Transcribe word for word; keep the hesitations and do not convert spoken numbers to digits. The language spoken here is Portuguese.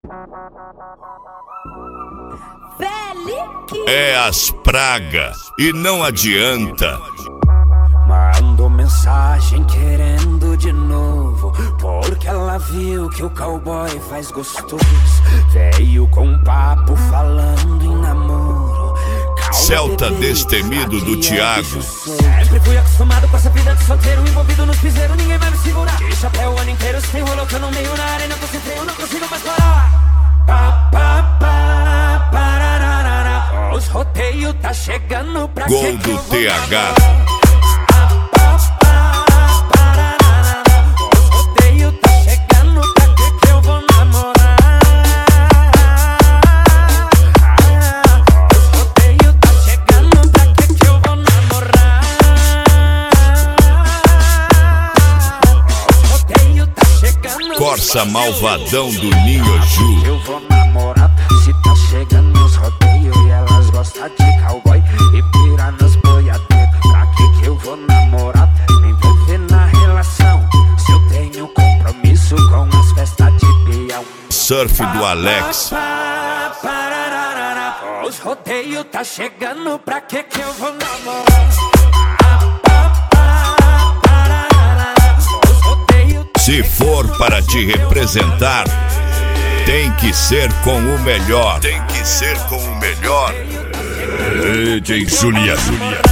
É as pragas e não adianta. Mandou mensagem querendo de novo, porque ela viu que o cowboy faz gostoso. Veio com papo falando em namoro. Celta destemido do Thiago. Sempre fui acostumado com essa vida de solteiro, envolvido nos piseiros, ninguém vai me segurar. De chapéu o ano inteiro, se tem rolo que eu no meio na arena, concentrei, eu não consigo mais parar. Pa, pa, pa, parararara. Os rodeios tá chegando pra Gol do T H. Corsa malvadão do Ninho Ju. Eu vou namorar, se tá chegando nos rodeios e elas gostam de cowboy e pira nas boiadeiras. Pra que que eu vou namorar? Me envolver na relação, se eu tenho compromisso com as festas de peão. Surf do Alex. Os rodeios tá chegando, pra que que eu vou namorar? Se for para te representar, tem que ser com o melhor. Tem que ser com o melhor. D J Julia.